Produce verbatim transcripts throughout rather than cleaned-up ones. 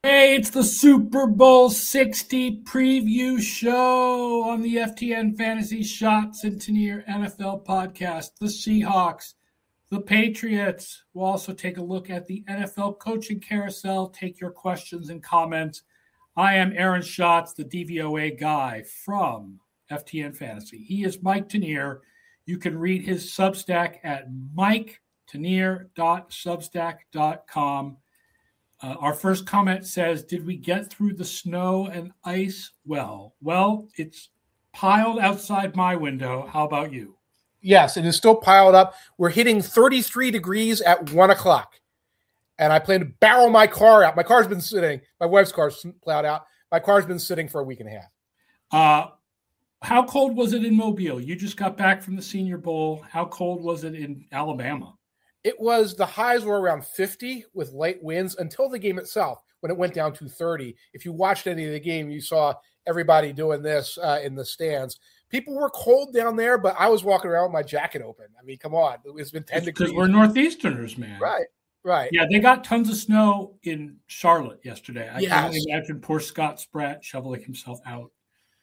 Hey, it's the Super Bowl sixty preview show on the F T N Fantasy Shot Centennial N F L podcast. The Seahawks, the Patriots. We'll also take a look at the N F L coaching carousel, take your questions and comments. I am Aaron Schatz, the D V O A guy from F T N Fantasy. He is Mike Tanier. You can read his Substack at mike tanier dot substack dot com. Uh, our first comment says, did we get through the snow and ice well? Well, it's piled outside my window. How about you? Yes, it is still piled up. We're hitting thirty-three degrees at one o'clock. And I plan to barrel my car out. My car's been sitting. My wife's car's plowed out. My car's been sitting for a week and a half. Uh, how cold was it in Mobile? You just got back from the Senior Bowl. How cold was it in Alabama? It was, the highs were around fifty with light winds until the game itself, when it went down to thirty. If you watched any of the game, you saw everybody doing this uh, in the stands. People were cold down there, but I was walking around with my jacket open. I mean, come on. It's been ten degrees. Because we're Northeasterners, man. Right, right. Yeah, they got tons of snow in Charlotte yesterday. I Yes. can only imagine poor Scott Spratt shoveling himself out.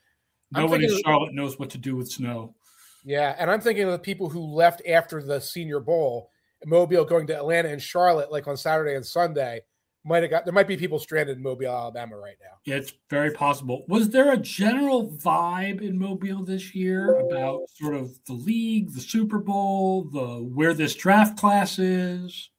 Nobody in Charlotte knows what to do with snow. Yeah, and I'm thinking of the people who left after the Senior Bowl, Mobile going to Atlanta and Charlotte, like on Saturday and Sunday. Might have got there might be people stranded in Mobile, Alabama right now. Yeah, it's very possible. Was there a general vibe in Mobile this year about sort of the league, the Super Bowl, the where this draft class is?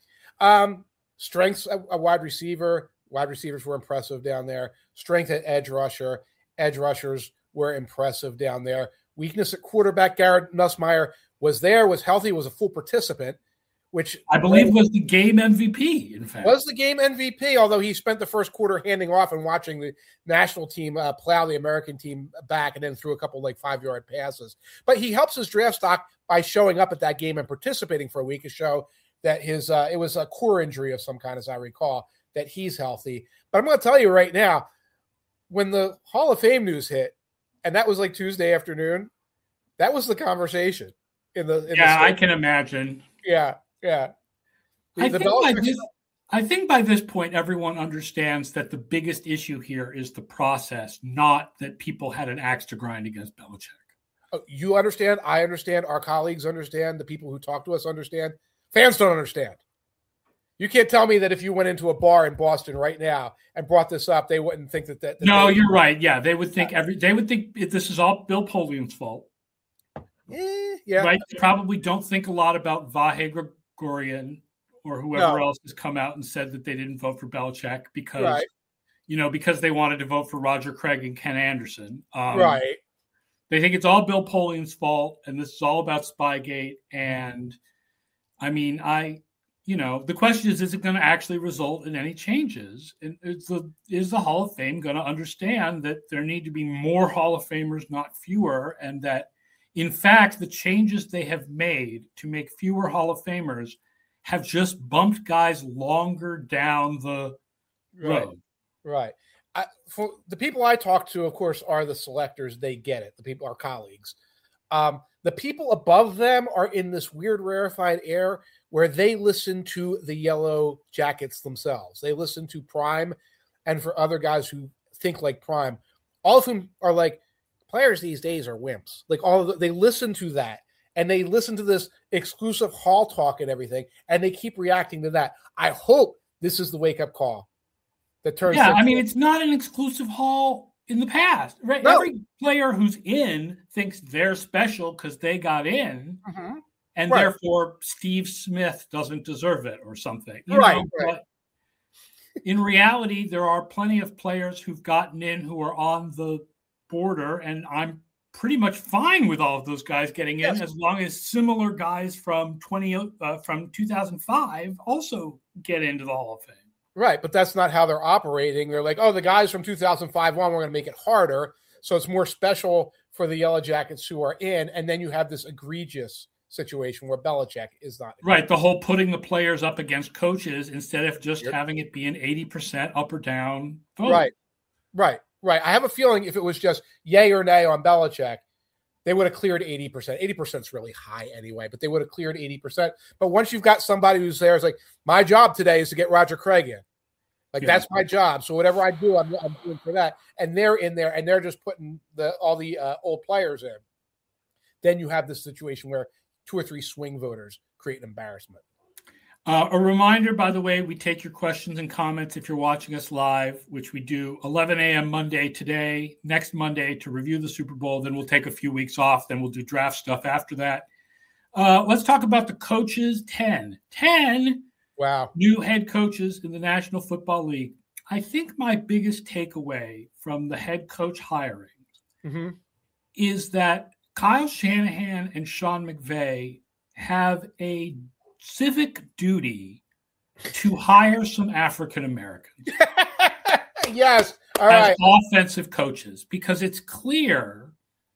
Um, strengths a, a wide receiver. Wide receivers were impressive down there. Strength at edge rusher. Edge rushers were impressive down there. Weakness at quarterback. Garrett Nussmeier was there, was healthy, was a full participant. Which I believe was the game M V P, in fact. Was the game M V P, although he spent the first quarter handing off and watching the national team uh, plow the American team back and then threw a couple like five-yard passes. But he helps his draft stock by showing up at that game and participating for a week to show that his uh, it was a core injury of some kind, as I recall, that he's healthy. But I'm going to tell you right now, when the Hall of Fame news hit, and that was like Tuesday afternoon, that was the conversation. in the in Yeah, the I can imagine. Yeah. Yeah. The, I, the think by this, I think by this point, everyone understands that the biggest issue here is the process, not that people had an axe to grind against Belichick. Oh, you understand. I understand. Our colleagues understand. The people who talk to us understand. Fans don't understand. You can't tell me that if you went into a bar in Boston right now and brought this up, they wouldn't think that. that, that no, they, you're right. Yeah, they would think every. They would think this is all Bill Polian's fault. Eh, yeah. Right. They probably don't think a lot about Vahe Gregorian or whoever no. else has come out and said that they didn't vote for Belichick because, right. you know, because they wanted to vote for Roger Craig and Ken Anderson. Um, right. They think it's all Bill Polian's fault, and this is all about Spygate. And I mean, I, you know, the question is, is it going to actually result in any changes? And is the, is the Hall of Fame going to understand that there need to be more Hall of Famers, not fewer, and that, in fact, the changes they have made to make fewer Hall of Famers have just bumped guys longer down the road. Right. right. I, for the people I talk to, of course, are the selectors. They get it. The people, our colleagues. Um, the people above them are in this weird rarefied air where they listen to the Yellow Jackets themselves. They listen to Prime, and for other guys who think like Prime, all of whom are like, players these days are wimps. Like all of the, they listen to that. And they listen to this exclusive hall talk and everything, and they keep reacting to that. I hope this is the wake-up call that turns. Yeah, I mean, it's not an exclusive hall in the past, right? No. Every player who's in thinks they're special because they got in, mm-hmm. and right. therefore Steve Smith doesn't deserve it or something. You right. know, right. But in reality, there are plenty of players who've gotten in who are on the border, and I'm pretty much fine with all of those guys getting in, yes. as long as similar guys from twenty uh, from two thousand five also get into the Hall of Fame. Right, but that's not how they're operating. They're like, oh, the guys from two thousand five on, we're going to make it harder, so it's more special for the Yellow Jackets who are in, and then you have this egregious situation where Belichick is not. Right, the whole putting the players up against coaches instead of just yep. having it be an eighty percent up or down vote. Right, right. Right. I have a feeling if it was just yay or nay on Belichick, they would have cleared eighty percent. eighty percent is really high anyway, but they would have cleared eighty percent. But once you've got somebody who's there, it's like, my job today is to get Roger Craig in. Like Yeah. that's my job. So whatever I do, I'm, I'm doing for that. And they're in there, and they're just putting the all the uh, old players in. Then you have this situation where two or three swing voters create an embarrassment. Uh, a reminder, by the way, we take your questions and comments if you're watching us live, which we do eleven a.m. Monday today, next Monday to review the Super Bowl. Then we'll take a few weeks off. Then we'll do draft stuff after that. Uh, let's talk about the coaches. ten. ten Wow. New head coaches in the National Football League. I think my biggest takeaway from the head coach hiring mm-hmm. is that Kyle Shanahan and Sean McVay have a civic duty to hire some African Americans. Yes. All as right. offensive coaches, because it's clear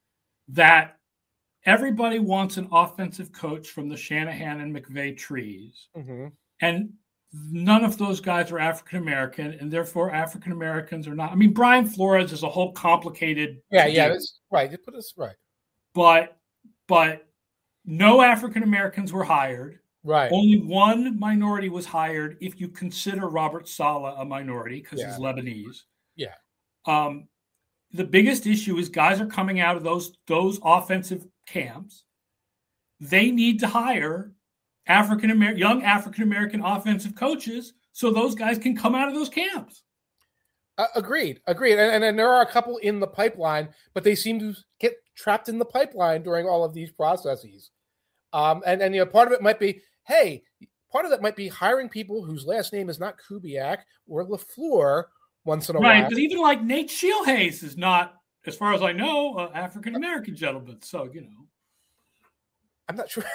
that everybody wants an offensive coach from the Shanahan and McVay trees. Mm-hmm. And none of those guys are African American, and therefore African Americans are not. I mean, Brian Flores is a whole complicated. Yeah, yeah, that's right. You put us right. But, but no African Americans were hired. Right. Only one minority was hired if you consider Robert Saleh a minority because Yeah. he's Lebanese. Yeah. Um, the biggest issue is guys are coming out of those those offensive camps. They need to hire African American young African American offensive coaches so those guys can come out of those camps. Uh, agreed. Agreed. And, and and there are a couple in the pipeline, but they seem to get trapped in the pipeline during all of these processes. Um, and and you know, part of it might be, hey, part of that might be hiring people whose last name is not Kubiak or LaFleur once in a Right, while. but even like Nate Shielhays is not, as far as I know, an African American gentleman. So you know, I'm not sure.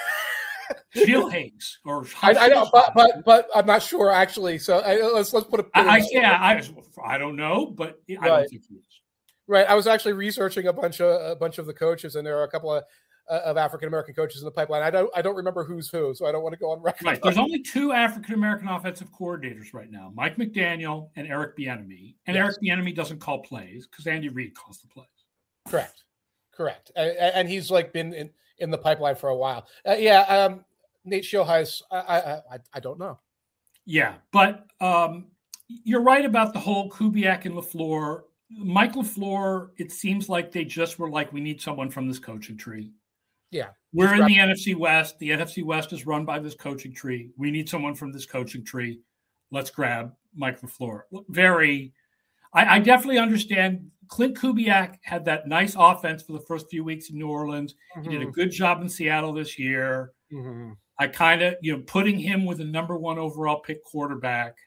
Shielhays or I, I know, but, but but I'm not sure actually. So I, let's let's put a. I, I yeah, I I don't know, but I Right. don't think he is. Right. I was actually researching a bunch of a bunch of the coaches, and there are a couple of uh, of African American coaches in the pipeline. I don't I don't remember who's who, so I don't want to go on record. Right. There's only two African American offensive coordinators right now: Mike McDaniel and Eric Bieniemy. And Yes. Eric Bieniemy doesn't call plays because Andy Reid calls the plays. Correct. Correct. And, and he's like been in, in the pipeline for a while. Uh, yeah. Um, Nate Shielhays, I, I I I don't know. Yeah, but um, you're right about the whole Kubiak and LaFleur. Mike LaFleur, it seems like they just were like, we need someone from this coaching tree. Yeah. We're in the N F C West. The N F C West is run by this coaching tree. We need someone from this coaching tree. Let's grab Mike LaFleur. Very, I, I definitely understand. Clint Kubiak had that nice offense for the first few weeks in New Orleans. Mm-hmm. He did a good job in Seattle this year. Mm-hmm. I kind of, you know, putting him with a number one overall pick quarterback,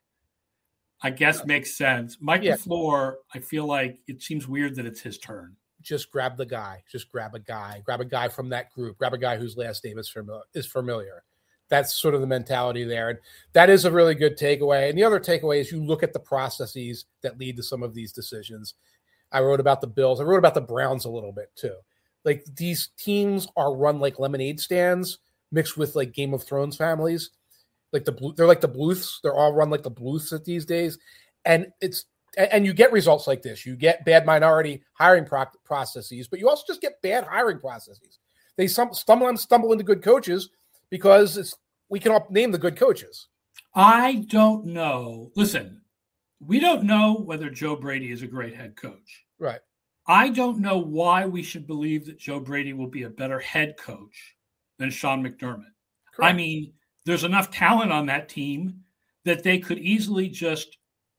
I guess makes sense. Mike Yeah. LaFleur, I feel like it seems weird that it's his turn. Just grab the guy. Just grab a guy. Grab a guy from that group. Grab a guy whose last name is familiar. Is familiar. That's sort of the mentality there, and that is a really good takeaway. And the other takeaway is you look at the processes that lead to some of these decisions. I wrote about the Bills. I wrote about the Browns a little bit too. Like these teams are run like lemonade stands mixed with like Game of Thrones families. Like the they're like the Bluths. They're all run like the Bluths at these days, and it's and you get results like this. You get bad minority hiring pro- processes, but you also just get bad hiring processes. They some stumble stumble into good coaches because it's we can all name the good coaches. I don't know. Listen, we don't know whether Joe Brady is a great head coach. Right. I don't know why we should believe that Joe Brady will be a better head coach than Sean McDermott. Correct. I mean, there's enough talent on that team that they could easily just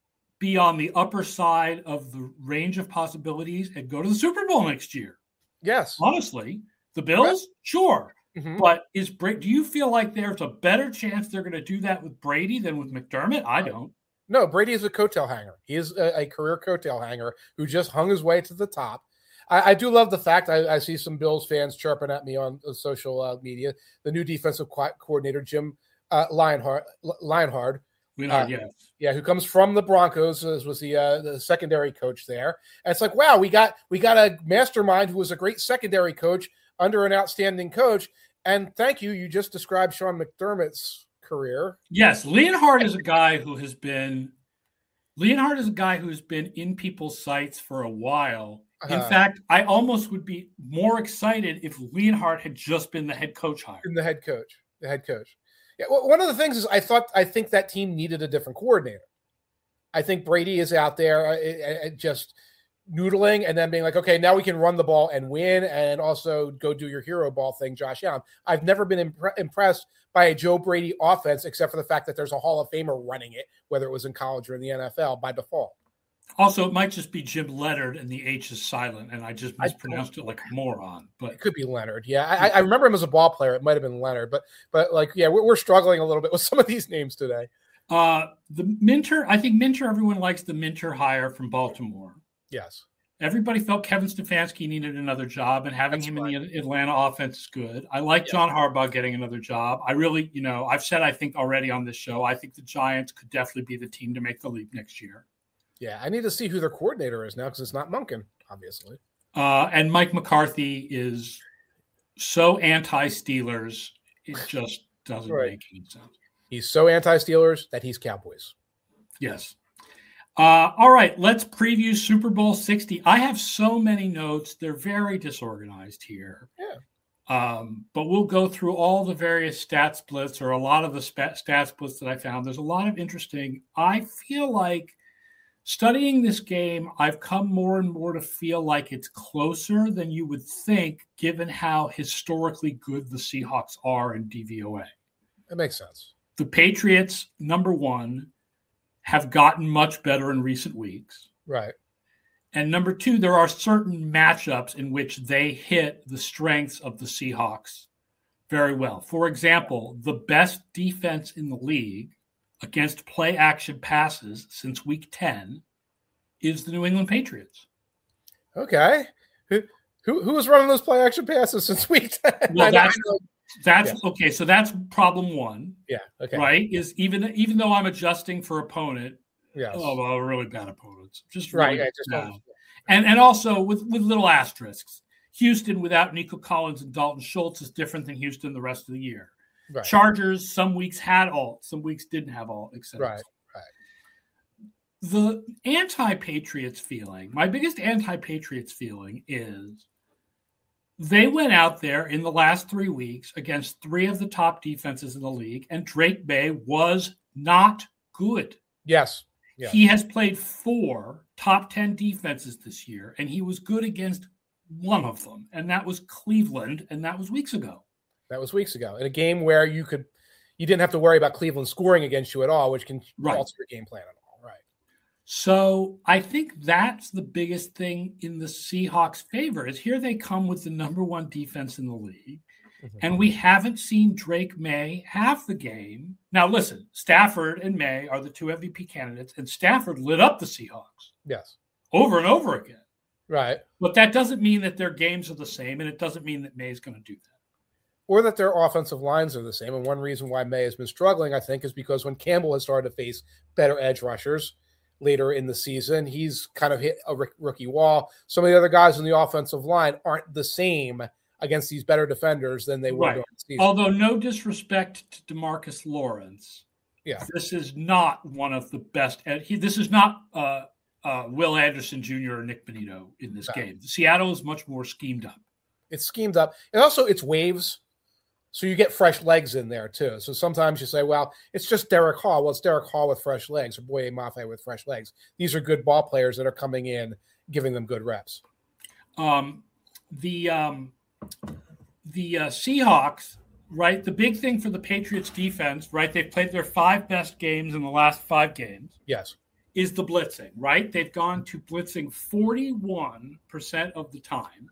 be on the upper side of the range of possibilities and go to the Super Bowl next year. Yes. Honestly, the Bills, right. Sure. Mm-hmm. But is do you feel like there's a better chance they're going to do that with Brady than with McDermott? I don't. No, Brady is a coattail hanger. He is a, a career coattail hanger who just hung his way to the top. I, I do love the fact I, I see some Bills fans chirping at me on uh, social uh, media. The new defensive co- coordinator, Jim uh, Lionheart, Lionheart, uh, yes. yeah, who comes from the Broncos, uh, was the uh, the secondary coach there. And it's like, wow, we got we got a mastermind who was a great secondary coach under an outstanding coach. And thank you, you just described Sean McDermott's career. Yes, Leonhardt is a guy who has been Leonhardt is a guy who's been in people's sights for a while. Uh-huh. In fact, I almost would be more excited if Leonhardt had just been the head coach hire. The head coach, the head coach. Yeah, well, one of the things is I thought I think that team needed a different coordinator. I think Brady is out there uh, uh, just noodling and then being like, okay, now we can run the ball and win and also go do your hero ball thing, Josh Allen. I've never been impre- impressed by a Joe Brady offense except for the fact that there's a Hall of Famer running it, whether it was in college or in the N F L by default. Also, it might just be Jim Leonard and the H is silent, and I just mispronounced it like a moron. But it could be Leonard. Yeah, I, I remember him as a ball player. It might have been Leonard, but but like, yeah, we're, we're struggling a little bit with some of these names today. Uh, the Minter, I think Minter, everyone likes the Minter hire from Baltimore. Yes. Everybody felt Kevin Stefanski needed another job, and having That's him fine. in the Atlanta offense is good. I like yeah. John Harbaugh getting another job. I really, you know, I've said I think already on this show, I think the Giants could definitely be the team to make the leap next year. Yeah, I need to see who their coordinator is now because it's not Monken, obviously. Uh, and Mike McCarthy is so anti-Steelers, it just doesn't right. make any sense. He's so anti-Steelers that he's Cowboys. Yes. Uh, all right, let's preview Super Bowl sixty. I have so many notes. They're very disorganized here. Yeah. Um, but we'll go through all the various stat splits or a lot of the sp- stat splits that I found. There's a lot of interesting. I feel like studying this game, I've come more and more to feel like it's closer than you would think, given how historically good the Seahawks are in D V O A. That makes sense. The Patriots, number one, have gotten much better in recent weeks. Right. And number two, there are certain matchups in which they hit the strengths of the Seahawks very well. For example, the best defense in the league against play action passes since week ten is the New England Patriots. Okay. Who who, who was running those play action passes since week ten? Well, that's, that's yeah. okay. So that's problem one. Yeah. Okay. Right. Is even, even though I'm adjusting for opponent, yes. oh, well, really bad opponents. Just right. Really Yeah, just bad. And, and also with, with little asterisks, Houston without Nico Collins and Dalton Schultz is different than Houston the rest of the year. Right. Chargers, some weeks had alt, some weeks didn't have alt, et cetera. Right, right. The anti-Patriots feeling, my biggest anti-Patriots feeling is they went out there in the last three weeks against three of the top defenses in the league, and Drake May was not good. Yes. yes. He has played four top ten defenses this year, and he was good against one of them, and that was Cleveland, and that was weeks ago. That was weeks ago in a game where you could, you didn't have to worry about Cleveland scoring against you at all, which can right. alter your game plan at all. Right. So I think that's the biggest thing in the Seahawks' favor is here they come with the number one defense in the league, mm-hmm. and we haven't seen Drake May have the game. Now, listen, Stafford and May are the two M V P candidates, and Stafford lit up the Seahawks. Yes. Over and over again. Right. But that doesn't mean that their games are the same, and it doesn't mean that May is going to do that. Or that their offensive lines are the same. And one reason why May has been struggling, I think, is because when Campbell has started to face better edge rushers later in the season, he's kind of hit a rookie wall. Some of the other guys in the offensive line aren't the same against these better defenders than they were right. during the season. Although no disrespect to DeMarcus Lawrence, yeah, this is not one of the best. He, this is not uh, uh, Will Anderson Junior or Nick Bonito in this no. game. Seattle is much more schemed up. It's schemed up. And also it's waves. So you get fresh legs in there, too. So sometimes you say, well, it's just Derek Hall. Well, it's Derek Hall with fresh legs or Boye Mafe with fresh legs. These are good ball players that are coming in, giving them good reps. Um, the um, the uh, Seahawks, right, the big thing for the Patriots defense, right, they've played their five best games in the last five games. Yes. Is the blitzing, right? They've gone to blitzing forty-one percent of the time.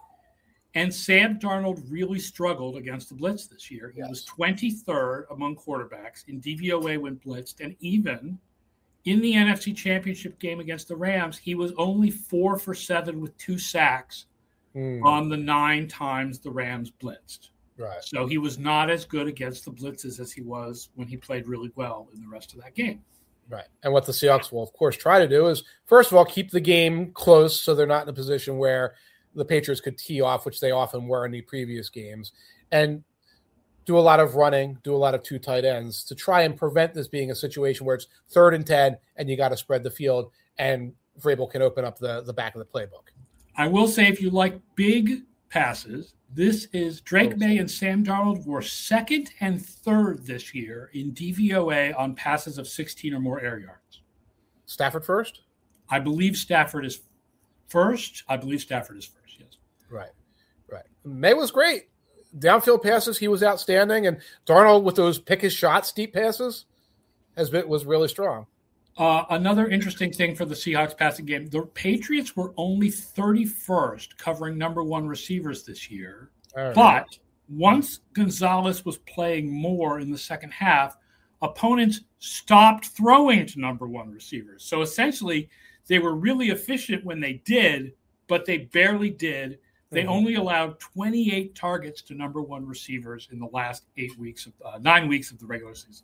And Sam Darnold really struggled against the blitz this year. He yes. was twenty-third among quarterbacks in D V O A when blitzed. And even in the N F C Championship game against the Rams, he was only four for seven with two sacks mm. on the nine times the Rams blitzed. Right. So he was not as good against the blitzes as he was when he played really well in the rest of that game. Right. And what the Seahawks will, of course, try to do is, first of all, keep the game close so they're not in a position where the Patriots could tee off, which they often were in the previous games, and do a lot of running, do a lot of two tight ends to try and prevent this being a situation where it's third and ten and you got to spread the field and Vrabel can open up the, the back of the playbook. I will say if you like big passes, this is Drake May and Sam Darnold were second and third this year in D V O A on passes of sixteen or more air yards. Stafford first? I believe Stafford is first. I believe Stafford is first, yes. Right, right. May was great. Downfield passes, he was outstanding. And Darnold with those pick his shots, deep passes, has been, was really strong. Uh, another interesting thing for the Seahawks passing game, the Patriots were only thirty-first covering number one receivers this year. Right. But once Gonzalez was playing more in the second half, opponents stopped throwing to number one receivers. So essentially, they were really efficient when they did, but they barely did. They mm-hmm. only allowed twenty-eight targets to number one receivers in the last eight weeks of uh, nine weeks of the regular season.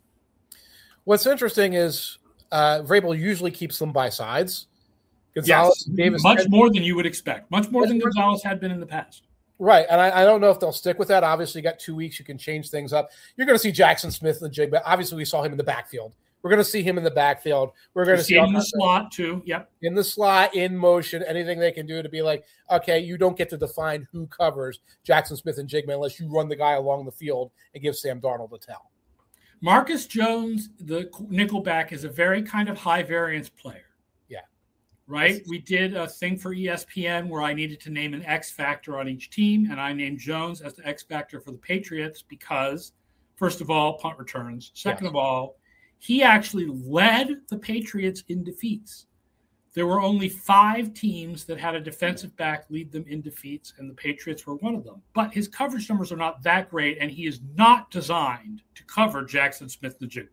What's interesting is uh, Vrabel usually keeps them by sides. Gonzalez, yes, Davis, much and, more than you would expect, much more than Gonzalez had been in the past. Right, and I, I don't know if they'll stick with that. Obviously, you got two weeks, you can change things up. You're going to see Jackson Smith and Jigba. Obviously, we saw him in the backfield. We're going to see him in the backfield. We're going to see him in the slot too. Yep, in the slot, in motion, anything they can do to be like, okay, you don't get to define who covers Jackson Smith and Jigba unless you run the guy along the field and give Sam Darnold a tell. Marcus Jones, the nickelback, is a very kind of high variance player. Yeah. Right? We did a thing for E S P N where I needed to name an X factor on each team, and I named Jones as the X factor for the Patriots because, first of all, punt returns. Second yes. of all, he actually led the Patriots in defeats. There were only five teams that had a defensive back lead them in defeats, and the Patriots were one of them. But his coverage numbers are not that great, and he is not designed to cover Jackson Smith-Njigba.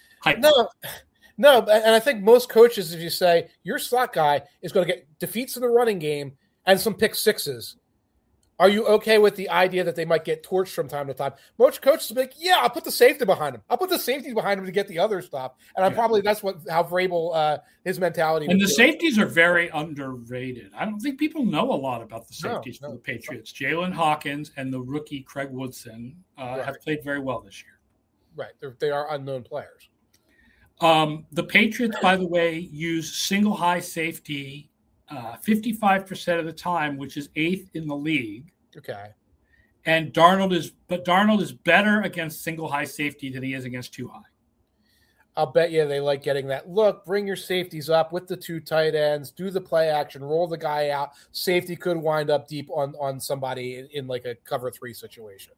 No, no, and I think most coaches, if you say your slot guy is going to get defeats in the running game and some pick sixes, are you okay with the idea that they might get torched from time to time? Most coaches will be like, yeah, I'll put the safety behind him. I'll put the safety behind him to get the other stuff. And I yeah. probably that's what how Vrabel, uh, his mentality. And the do. Safeties are very underrated. I don't think people know a lot of about the safeties no, for no. the Patriots. Jalen Hawkins and the rookie Craig Woodson uh, right. have played very well this year. Right. They're, they are unknown players. Um, the Patriots, by the way, use single high safety uh, fifty-five percent of the time, which is eighth in the league. Okay. And Darnold is, but Darnold is better against single high safety than he is against two high. I'll bet you they like getting that look. Bring your safeties up with the two tight ends, do the play action, roll the guy out. Safety could wind up deep on, on somebody in, in like a cover three situation.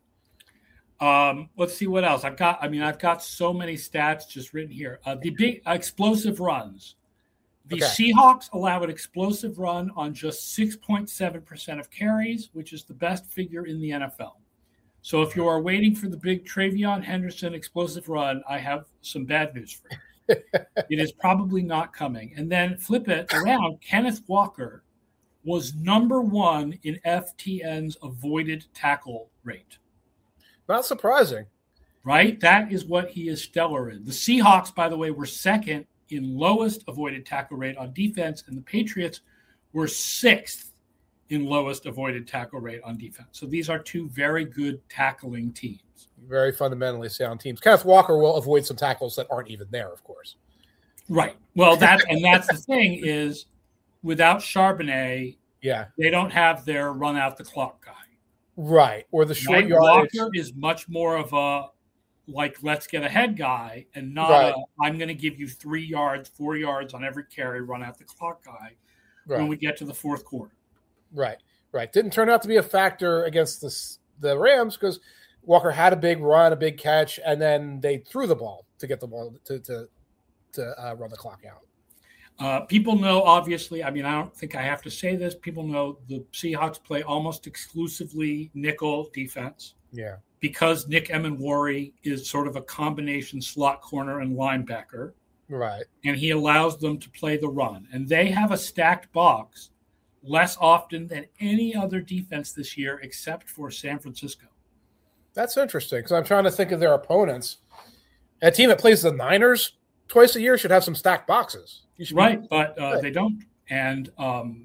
Um, let's see what else I've got. I mean, I've got so many stats just written here. Uh, the big uh, explosive runs. The okay. Seahawks allow an explosive run on just six point seven percent of carries, which is the best figure in the N F L. So if you are waiting for the big Travion Henderson explosive run, I have some bad news for you. It is probably not coming. And then flip it around. Kenneth Walker was number one in F T N's avoided tackle rate. Not surprising. Right? That is what he is stellar in. The Seahawks, by the way, were second in lowest avoided tackle rate on defense, and the Patriots were sixth in lowest avoided tackle rate on defense. So these are two very good tackling teams. Very fundamentally sound teams. Kenneth Walker will avoid some tackles that aren't even there, of course. Right. Well, that's and that's the thing is without Charbonnet, yeah, they don't have their run out the clock guy. Right. Or the short right? yardage. Walker is much more of a like, let's get ahead guy and not right. a, I'm going to give you three yards, four yards on every carry, run out the clock guy right. when we get to the fourth quarter. Right, right. Didn't turn out to be a factor against the, the Rams because Walker had a big run, a big catch, and then they threw the ball to get the ball to to, to uh, run the clock out. Uh, people know, obviously, I mean, I don't think I have to say this. People know the Seahawks play almost exclusively nickel defense. Yeah. Because Nick Emenwari is sort of a combination slot corner and linebacker. Right. And he allows them to play the run. And they have a stacked box less often than any other defense this year except for San Francisco. That's interesting because I'm trying to think of their opponents. A team that plays the Niners twice a year should have some stacked boxes. Right, be- but uh, they don't. And um,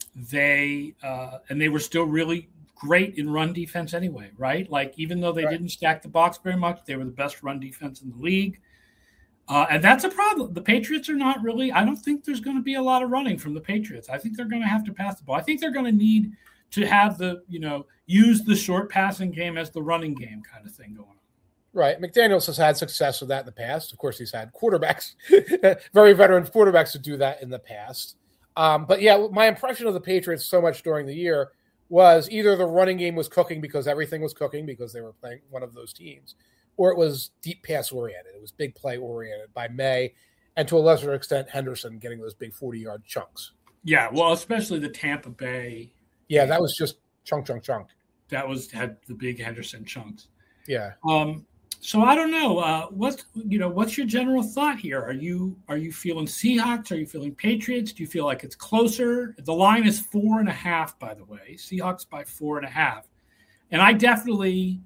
they uh, and they were still really great in run defense anyway, right? Like, even though they right. didn't stack the box very much, they were the best run defense in the league. Uh, and that's a problem. The Patriots are not really – I don't think there's going to be a lot of running from the Patriots. I think they're going to have to pass the ball. I think they're going to need to have the, you know, use the short passing game as the running game kind of thing going on. Right. McDaniels has had success with that in the past. Of course, he's had quarterbacks, very veteran quarterbacks to do that in the past. Um, but yeah, my impression of the Patriots so much during the year was either the running game was cooking because everything was cooking because they were playing one of those teams, or it was deep pass oriented. It was big play oriented by May, and to a lesser extent, Henderson getting those big forty-yard chunks. Yeah, well, especially the Tampa Bay. Yeah, that was just chunk, chunk, chunk. That was had the big Henderson chunks. Yeah. Um. So I don't know. Uh, what's you know what's your general thought here? Are you are you feeling Seahawks? Are you feeling Patriots? Do you feel like it's closer? The line is four and a half, by the way. Seahawks by four and a half, and I definitely,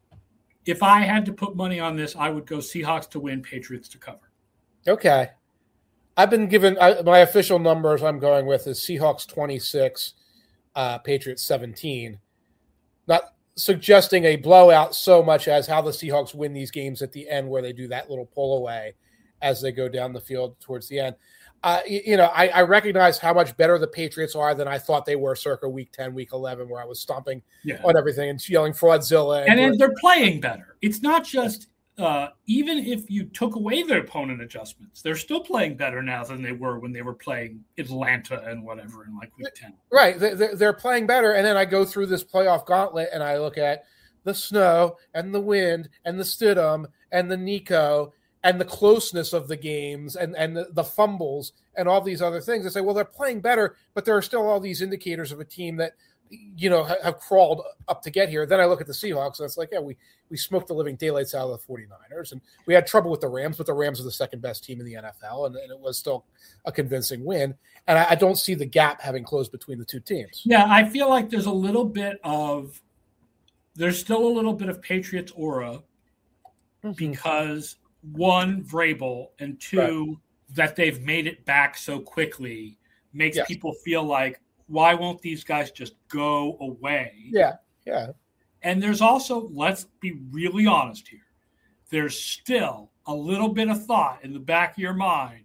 if I had to put money on this, I would go Seahawks to win, Patriots to cover. Okay. I've been given I, my official numbers. I'm going with is Seahawks twenty-six, uh, Patriots seventeen. Not suggesting a blowout so much as how the Seahawks win these games at the end where they do that little pull away as they go down the field towards the end. Uh, you, you know, I, I recognize how much better the Patriots are than I thought they were circa week ten, week eleven, where I was stomping yeah. on everything and yelling Fraudzilla. And, and then they're playing better. It's not just uh, even if you took away their opponent adjustments, they're still playing better now than they were when they were playing Atlanta and whatever in like week ten. Right. They're, they're playing better. And then I go through this playoff gauntlet and I look at the snow and the wind and the Stidham and the Nico and the closeness of the games and, and the, the fumbles and all these other things. I say, well, they're playing better, but there are still all these indicators of a team that, you know, have, have crawled up to get here. Then I look at the Seahawks and it's like, yeah, we, we smoked the living daylights out of the 49ers and we had trouble with the Rams, but the Rams are the second best team in the N F L. And, and it was still a convincing win. And I, I don't see the gap having closed between the two teams. Yeah. I feel like there's a little bit of, there's still a little bit of Patriots aura mm-hmm. because one, Vrabel, and two, right. that they've made it back so quickly makes yes. people feel like, why won't these guys just go away? Yeah, yeah. And there's also, let's be really honest here, there's still a little bit of thought in the back of your mind.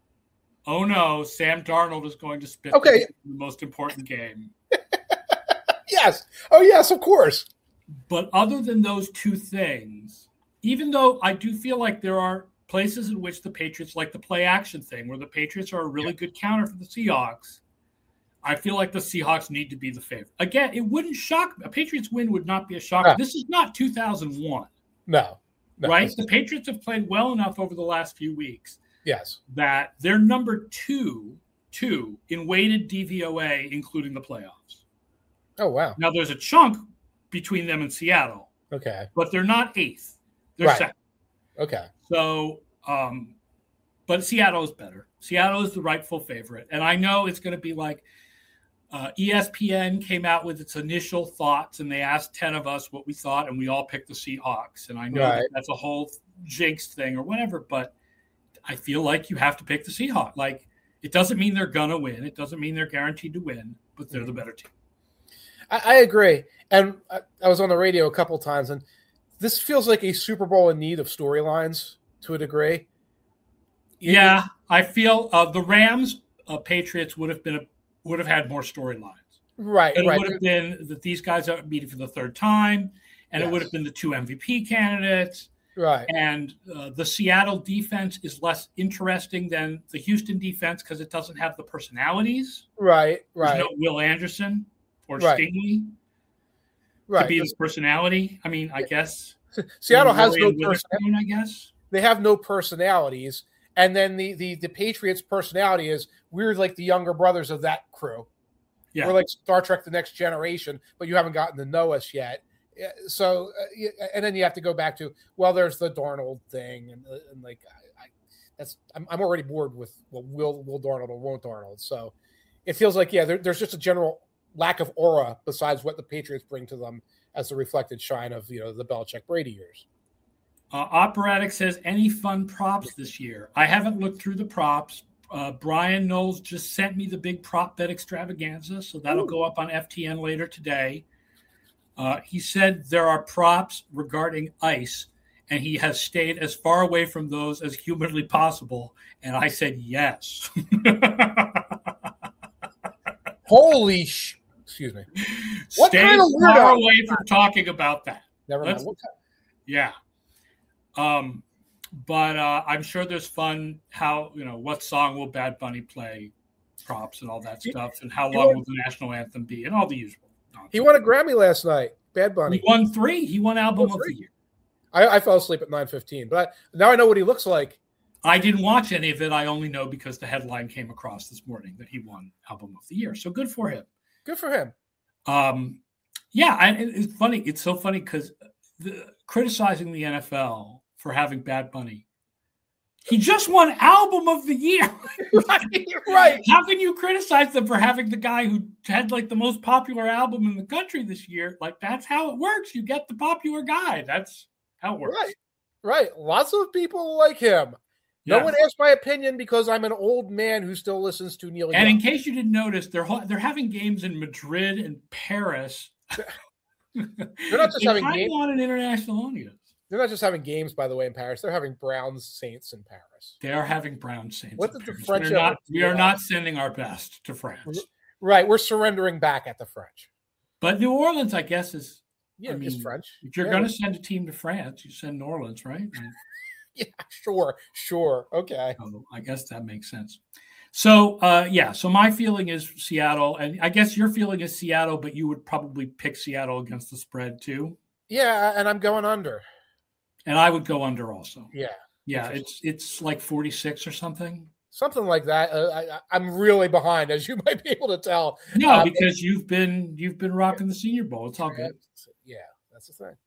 Oh no, Sam Darnold is going to spit okay. the most important game. Yes. Oh yes, of course. But other than those two things, even though I do feel like there are places in which the Patriots, like the play action thing, where the Patriots are a really yeah. good counter for the Seahawks, I feel like the Seahawks need to be the favorite. Again, it wouldn't shock me. A Patriots win would not be a shock. No. This is not two thousand one. No. no right? The Patriots have played well enough over the last few weeks. Yes. That they're number two, two in weighted D V O A, including the playoffs. Oh, wow. Now, there's a chunk between them and Seattle. Okay. But they're not eighth. They're right. second. Okay. So, um, but Seattle is better. Seattle is the rightful favorite. And I know it's going to be like, Uh, E S P N came out with its initial thoughts, and they asked ten of us what we thought, and we all picked the Seahawks. And I know right. that that's a whole jinx thing or whatever, but I feel like you have to pick the Seahawks. Like, it doesn't mean they're going to win. It doesn't mean they're guaranteed to win, but they're the better team. I, I agree. And I, I was on the radio a couple times, and this feels like a Super Bowl in need of storylines to a degree. You yeah, know? I feel uh, the Rams, uh, Patriots would have been a would have had more storylines. Right, and right. It would have been that these guys are meeting for the third time, and yes. it would have been the two M V P candidates. Right. And uh, the Seattle defense is less interesting than the Houston defense because it doesn't have the personalities. Right, right. There's no Will Anderson or right. Stingley right. to be his personality. I mean, I guess. Seattle has no personality, I guess. They have no personalities. And then the, the the Patriots' personality is we're like the younger brothers of that crew. Yeah. We're like Star Trek: The Next Generation, but you haven't gotten to know us yet. So, uh, and then you have to go back to, well, there's the Darnold thing, and, and like I, I, that's I'm, I'm already bored with well, will will Darnold or won't Darnold. So, it feels like yeah, there, there's just a general lack of aura besides what the Patriots bring to them as the reflected shine of you know the Belichick Brady years. Uh, Operatic says, any fun props this year? I haven't looked through the props. Uh, Brian Knowles just sent me the big prop bet extravaganza, so that'll Ooh. go up on F T N later today. Uh, he said there are props regarding ice, and he has stayed as far away from those as humanly possible. And I said yes. Holy sh! Excuse me. What Stay kind of far away from talking about that. Never mind. What kind? Yeah. Um, but uh, I'm sure there's fun. How you know what song will Bad Bunny play, props and all that stuff, and how long will the national anthem be, and all the usual. He won a Grammy last night. Bad Bunny. He won three. He won album of the year. I, I fell asleep at nine fifteen, but I, now I know what he looks like. I didn't watch any of it. I only know because the headline came across this morning that he won album of the year. So good for him. Good for him. Um, yeah, I, it's funny. It's so funny because criticizing the N F L for having Bad Bunny. He just won album of the year. right, right. How can you criticize them for having the guy who had like the most popular album in the country this year? Like that's how it works. You get the popular guy. That's how it works. Right. Right. Lots of people like him. No yeah. one asked my opinion because I'm an old man who still listens to Neil Young. And in case you didn't notice, they're they're having games in Madrid and Paris. They're not just having games on an international audience. They're not just having games, by the way, in Paris. They're having Browns Saints in Paris. They are having Browns Saints. What did the French? We are, not, we are not sending our best to France. Right, we're surrendering back at the French. But New Orleans, I guess, is yeah, I mean, it's French. If you're yeah. going to send a team to France, you send New Orleans, right? yeah, sure, sure, okay. So I guess that makes sense. So, uh, yeah, so my feeling is Seattle, and I guess your feeling is Seattle, but you would probably pick Seattle against the spread too. Yeah, and I'm going under. And I would go under also. Yeah. Yeah, it's it's like forty-six or something. Something like that. Uh, I, I'm really behind, as you might be able to tell. No, uh, because you've been you've been rocking the Senior Bowl. It's all good. Yeah, that's the thing.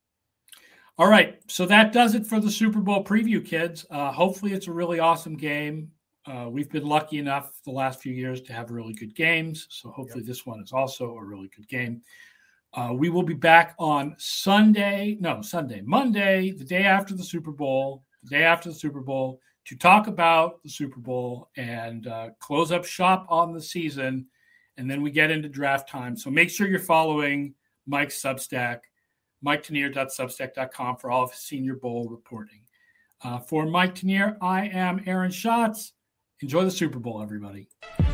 All right, so that does it for the Super Bowl preview, kids. Uh, hopefully, it's a really awesome game. Uh, we've been lucky enough the last few years to have really good games, so hopefully yep. this one is also a really good game. Uh, we will be back on Sunday, no, Sunday, Monday, the day after the Super Bowl, the day after the Super Bowl, to talk about the Super Bowl and uh, close up shop on the season, and then we get into draft time. So make sure you're following Mike's Substack, mike tenier dot substack dot com for all of his Senior Bowl reporting. Uh, for Mike Tenier, I am Aaron Schatz. Enjoy the Super Bowl, everybody.